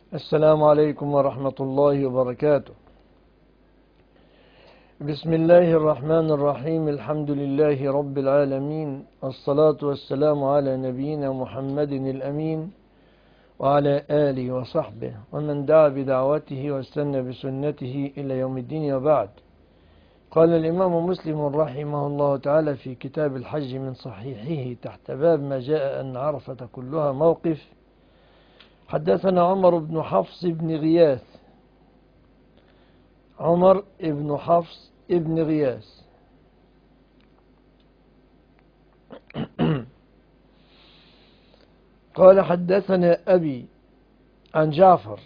السلام عليكم ورحمة الله وبركاته. بسم الله الرحمن الرحيم. الحمد لله رب العالمين، الصلاة والسلام على نبينا محمد الأمين وعلى آله وصحبه ومن دعا بدعوته واستنى بسنته إلى يوم الدين، وبعد. قال الإمام مسلم رحمه الله تعالى في كتاب الحج من صحيحه تحت باب ما جاء أن عرفة كلها موقف: حدثنا عمر بن حفص بن غياث. عمر بن حفص بن غياث قال: حدثنا أبي عن جعفر،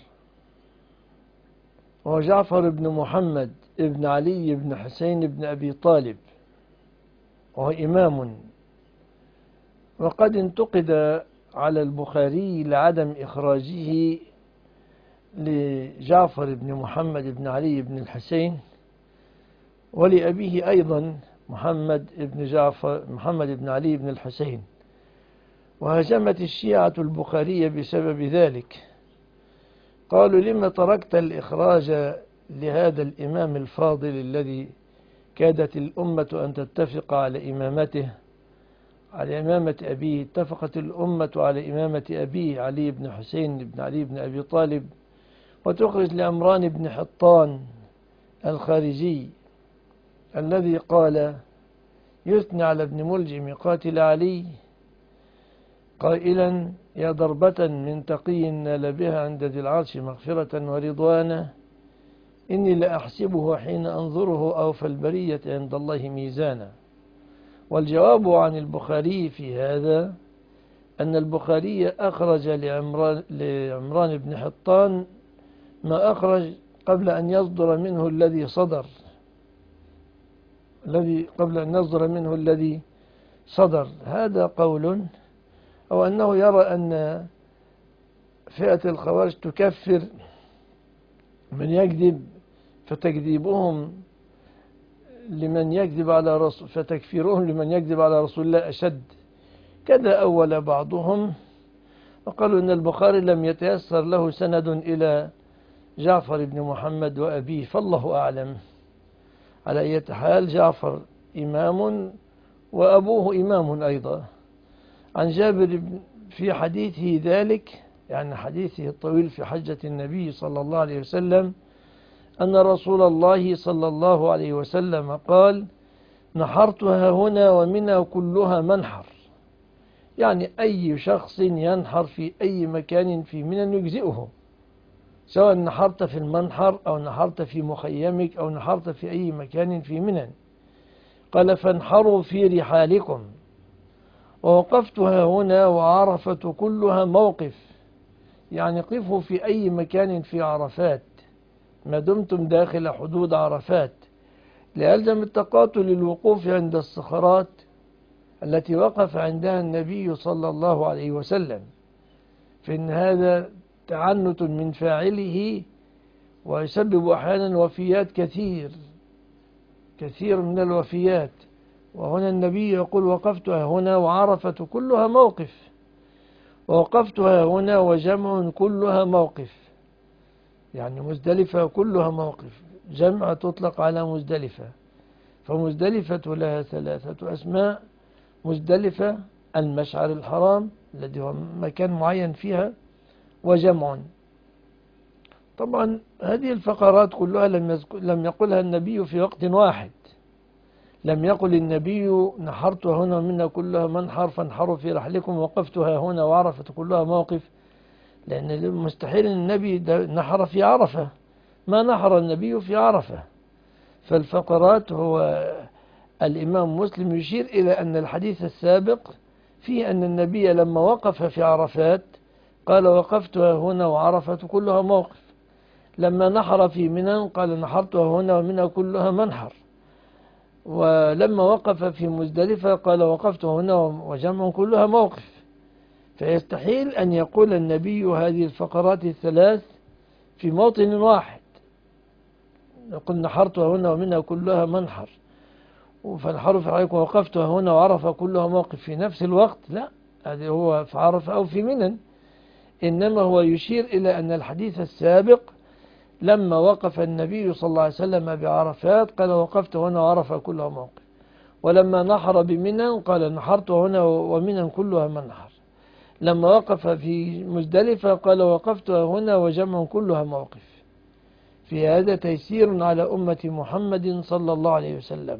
وجعفر بن محمد بن علي بن حسين بن أبي طالب، وهو إمام، وقد انتقد على البخاري لعدم إخراجه لجعفر بن محمد بن علي بن الحسين، ولأبيه أيضا محمد بن علي بن الحسين، وهجمت الشيعة البخاري بسبب ذلك. قالوا: لما تركت الإخراج لهذا الإمام الفاضل الذي كادت الأمة أن تتفق على إمامته، على إمامة أبيه؟ اتفقت الأمة على إمامة أبيه علي بن حسين بن علي بن أبي طالب، وتخرج لعمران بن حطان الخارجي الذي قال يثني على ابن ملجم قاتل علي قائلا: يا ضربة من تقي نال بها عند ذي العرش مغفرة ورضوانا، إني لأحسبه حين أنظره أوفى البرية عند الله ميزانا. والجواب عن البخاري في هذا أن البخاري أخرج لعمران بن حطان ما أخرج قبل أن يصدر منه الذي صدر. هذا قول، أو أنه يرى أن فئة الخوارج تكفر من يكذب، فتكفيرهم لمن يكذب على رسول الله أشد. كذا أول بعضهم، وقالوا أن البخاري لم يتيسر له سند إلى جعفر بن محمد وأبيه، فالله أعلم. على أي حال، جعفر إمام وأبوه إمام أيضا. عن جابر في حديثه ذلك، يعني حديثه الطويل في حجة النبي صلى الله عليه وسلم، أن رسول الله صلى الله عليه وسلم قال: نحرتها هنا ومنى كلها منحر. يعني أي شخص ينحر في أي مكان في منى يجزئه، سواء نحرت في المنحر أو نحرت في مخيمك أو نحرت في أي مكان في منى. قال: فانحروا في رحالكم. ووقفتها هنا وعرفة كلها موقف، يعني قفوا في أي مكان في عرفات ما دمتم داخل حدود عرفات، ليلزم التقاتل للوقوف عند الصخرات التي وقف عندها النبي صلى الله عليه وسلم، فإن هذا تعنت من فاعله ويسبب أحيانا وفيات كثير من الوفيات. وهنا النبي يقول: وقفتها هنا وعرفة كلها موقف، ووقفتها هنا وجمع كلها موقف، يعني مزدلفة كلها موقف. جمع تطلق على مزدلفة، فمزدلفة لها 3 أسماء: مزدلفة المشعر الحرام الذي هو مكان معين فيها، وجمع. طبعا هذه الفقرات كلها لم يقلها النبي في وقت واحد. لم يقل النبي: نحرت هنا منا كلها منحر فانحروا في رحلكم، وقفتها هنا وعرفة كلها موقف، لأن مستحيل النبي نحر في عرفة، ما نحر النبي في عرفة. فالفقرات، هو الإمام مسلم يشير إلى أن الحديث السابق فيه أن النبي لما وقف في عرفات قال: وقفتها هنا وعرفة كلها موقف. لما نحر في منى قال: نحرتها هنا ومنى كلها منحر. ولما وقف في مزدلفة قال: وقفت هنا وجمع كلها موقف. فيستحيل أن يقول النبي هذه الفقرات الثلاث في موطن واحد، يقول: نحرتها هنا ومنى كلها منحر، فانحروا في رحلكم، وقفتها هنا وعرفة كلها موقف في نفس الوقت. لا، هذا هو في عرفة أو في منى. إنما هو يشير إلى أن الحديث السابق لما وقف النبي صلى الله عليه وسلم بعرفات قال وقفت هنا وعرفة كلها موقف، ولما نحر بمنى قال نحرت هنا ومنى كلها منحر، لما وقف في مزدلفة قال وقفت هنا وجمع كلها موقف. في هذا تيسير على أمة محمد صلى الله عليه وسلم.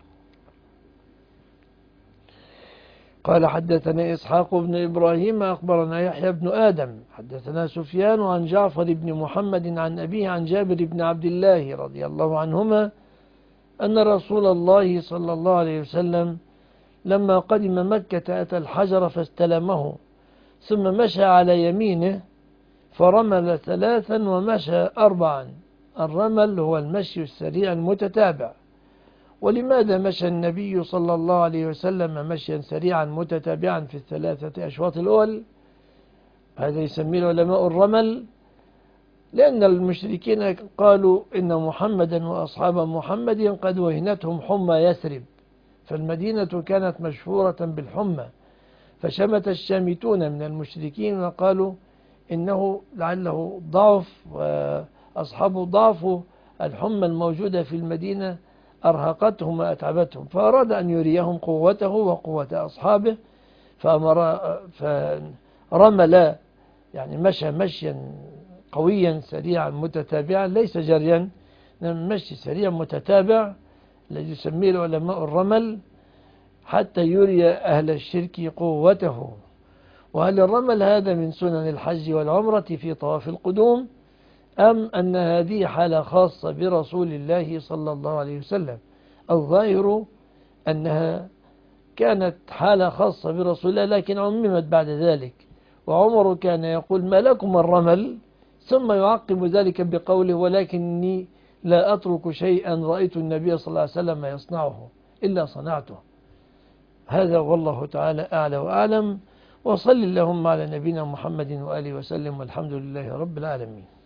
قال حدثنا إسحاق بن إبراهيم أخبرنا يحيى بن آدم حدثنا سفيان عن جعفر بن محمد عن أبيه عن جابر بن عبد الله رضي الله عنهما أن رسول الله صلى الله عليه وسلم لما قدم مكة أتى الحجر فاستلمه ثم مشى على يمينه فرمل 3 ومشى 4. الرمل هو المشي السريع المتتابع. ولماذا مشى النبي صلى الله عليه وسلم مشيا سريعا متتابعا في 3 أشواط الأول؟ هذا يسميه العلماء الرمل، لأن المشركين قالوا إن محمدا وأصحاب محمد قد وهنتهم حمى يثرب، فالمدينة كانت مشهورة بالحمى، فشمت الشامتون من المشركين وقالوا إنه لعله ضعف وأصحابه ضعفوا الحمى الموجودة في المدينة أرهقتهم وأتعبتهم، فأراد أن يريهم قوته وقوة أصحابه فرمل، يعني مشى مشيا قويا سريعا متتابعا، ليس جريا، مشي سريع متتابع الذي يسميه العلماء الرمل، حتى يري أهل الشرك قوته. وهل الرمل هذا من سنن الحج والعمرة في طواف القدوم، أم أن هذه حالة خاصة برسول الله صلى الله عليه وسلم؟ الظاهر أنها كانت حالة خاصة برسول الله لكن عممت بعد ذلك. وعمر كان يقول ما لكم الرمل، ثم يعقب ذلك بقوله ولكني لا أترك شيئا رأيت النبي صلى الله عليه وسلم يصنعه إلا صنعته. هذا والله تعالى أعلى وأعلم. وصل اللهم على نبينا محمد وآله وسلم، والحمد لله رب العالمين.